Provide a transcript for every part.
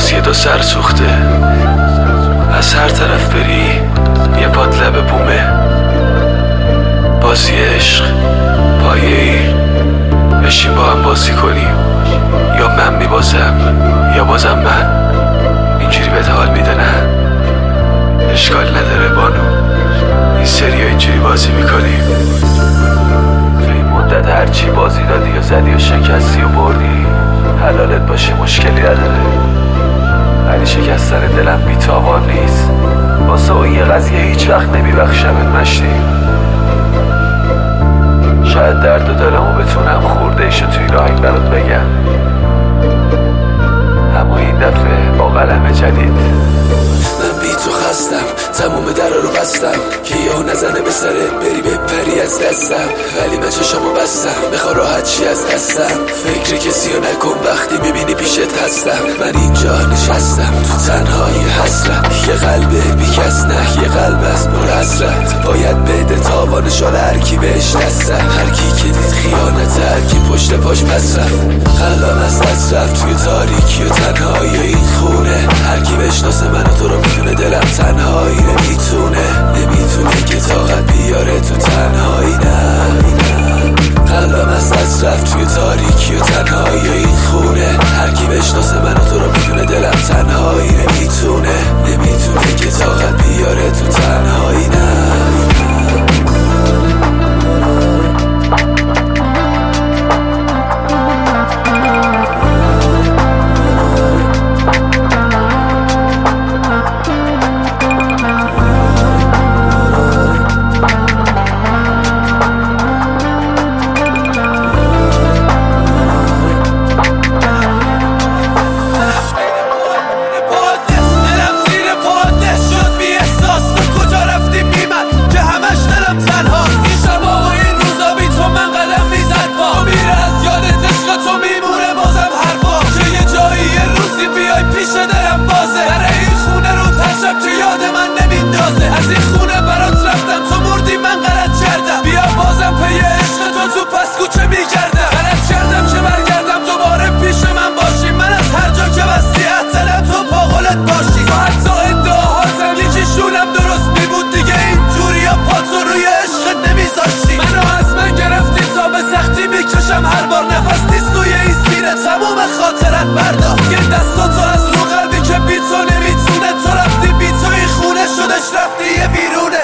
باز یه دو سر سوخته، از هر طرف بری یه پات لب بومه. بازی عشق پایه‌ای، بشین با هم بازی کنیم، یا من میبازم یا بازم من. اینجوری بهت حال میده نه؟ اشکال نداره بانو، این سری اینجوری بازی میکنیم. تو این مدت هرچی بازی دادی و زدی و شکستی و بردی، حلالت باشه مشکلی نداره، ولی شکستن دلم بی‌تاوان نیست. واسه اون یه قضیه هیچ وقت نمیبخشمت مشتی. شاید درد و دلمو بتونم خورده ایشو توی راهی برات بگم، اما این دفعه با قلم جدید. من بی تو خستم، تموم در رو بستم که یهو نزنه به سرت بری بپری از دستم. ولی من چشمو بستم، بخوا راحت چی از دستم. فکر کسی رو نکن وقتی میبینی پیشت هستم. من اینجا نشستم تو تنهایی حسرت، یه قلب بی کس نه، یه قلب از پر حسرت. باید بده تاوانش حال هرکی بهش دسته، هرکی که دید خیانت، هرکی پشت پاش پس رفت. قلبم از دست رفت توی تاریکی و تنهایی این خونه. هرکی بشناسه من و تو رو میدونه دلم تنهایی نمیتونه که طاقت بیاره تو تنهایی. نه قلبم از دست رفت توی تاریکی و تنهایی این خونه. هرکی بشناسه من و تو رو میدونه دلم تنهایی نمیتونه که طاقت بیاره تو تنهایی. نه هر بار نفس نیست توی این سینه، تموم خاطرت بردار. یه دستاتو از رو قلبی که بی تو نمیتونه، تو رفتی بی تو این خونه شدش رفتی یه بیرونه.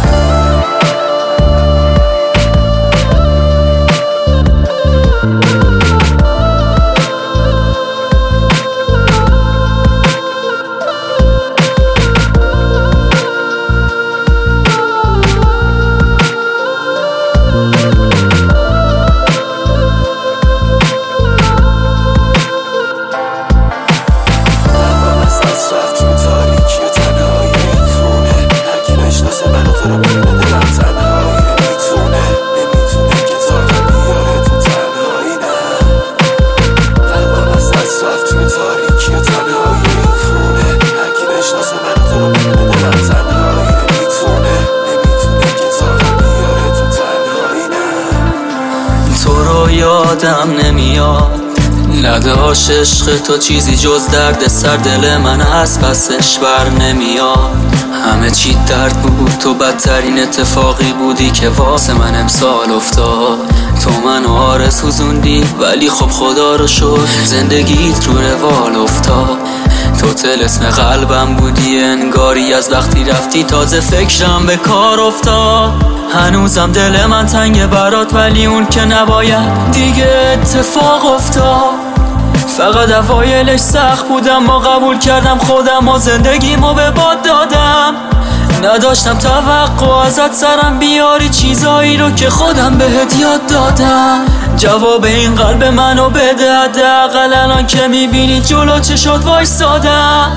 یادم نمیاد نداشت عشق تو چیزی جز درد سر، دل من از پسش بر نمیاد. همه چی درد بود، تو بدترین اتفاقی بودی که واسه من امسال افتاد. تو منو آرزو سوزوندی ولی خب خدا رو شد زندگیت رو روال افتاد. تو طلسم قلبم بودی انگاری، از وقتی رفتی تازه فکرم به کار افتاد. هنوزم دل من تنگه برات ولی اون که نباید دیگه اتفاق افتاد. فقط اوایلش سخت بودم، ما قبول کردم خودم و زندگیمو به باد دادم. نداشتم توقع ازت سرم بیاری چیزایی رو که خودم بهت یاد دادم. جواب این قلب منو بده، حداقل الان که میبینی جلو چشات وایسادم.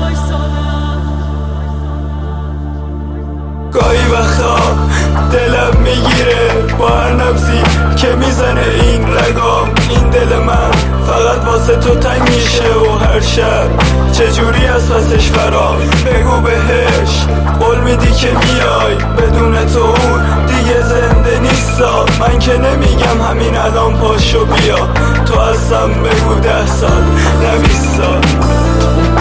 گاهی وقتا دلم میگیره با هر نبضی که میزنه این رگام. این دل من فقط واسه تو تنگ میشه و هر شب چجوری از پسش برام. بگو بهش قول میدی که میای، بدون تو اون دیگه زنده نیستا. من که نمیگم همین الان پاشو بیا، تو هستم بگو 10 سال نه 20 سال.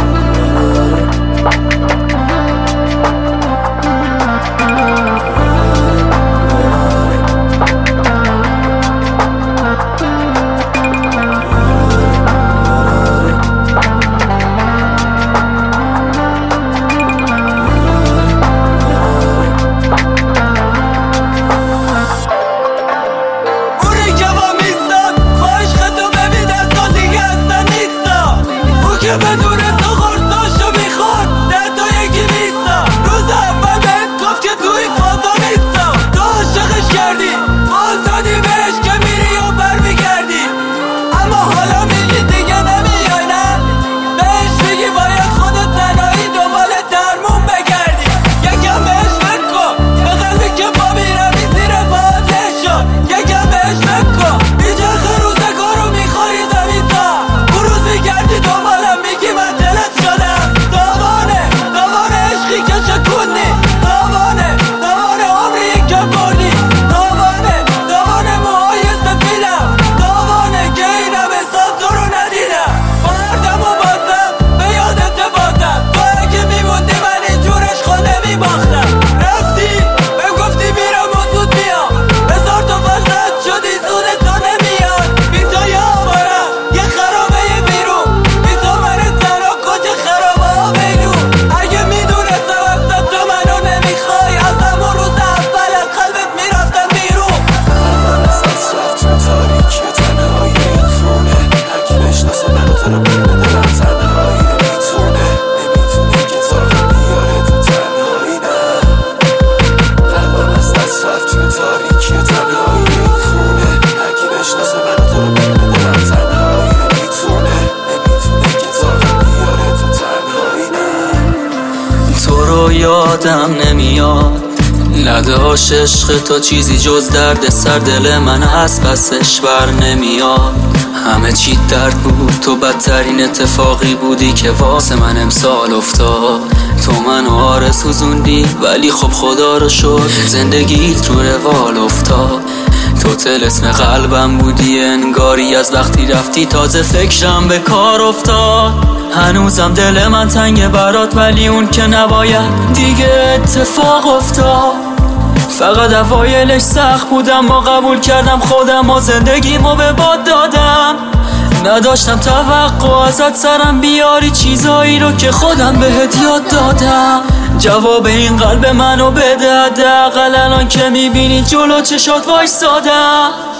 یادم نمیاد نداشت عشق تو چیزی جز درد سر دل من از پسش بر نمیاد همه چی درد بود تو بدترین اتفاقی بودی که واسه من امسال افتاد تو منو آرزوزوندی ولی خب خدا رو شد زندگیت رو روال افتاد تو طلسم قلبم بودی انگاری از وقتی رفتی تازه فکرم به کار افتاد هنوزم دل من تنگ برات ولی اون که نباید دیگه اتفاق افتاد فقط اوایلش سخت بودم ما قبول کردم خودم و زندگیمو به باد دادم نداشتم توقع ازت سرم بیاری چیزایی رو که خودم بهت یاد دادم جواب این قلب منو بده حداقل الان که میبینی جلو چشات وایسادم